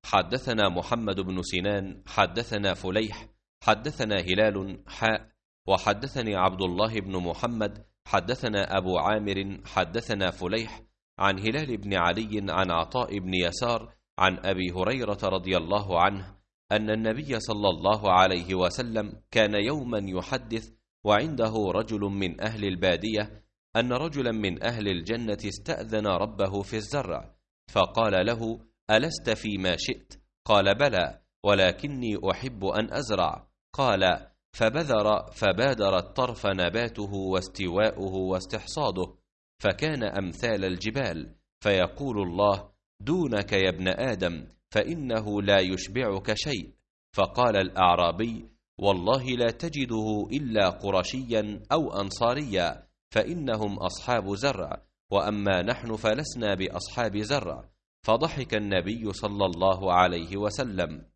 حدثنا محمد بن سنان حدثنا فليح حدثنا هلال وحدثني عبد الله بن محمد حدثنا أبو عامر حدثنا فليح عن هلال بن علي عن عطاء بن يسار عن أبي هريرة رضي الله عنه أن النبي صلى الله عليه وسلم كان يوما يحدث وعنده رجل من أهل البادية أن رجلا من أهل الجنة استأذن ربه في الزرع، فقال له: ألست فيما شئت؟ قال: بلى، ولكني أحب أن أزرع. قال: فبادر الطرف نباته واستواؤه واستحصاده، فكان أمثال الجبال، فيقول الله: دونك يا ابن آدم، فإنه لا يشبعك شيء. فقال الأعرابي: والله لا تجده إلا قرشيا أو أنصاريا، فإنهم أصحاب زرع، وأما نحن فلسنا بأصحاب زرع. فضحك النبي صلى الله عليه وسلم.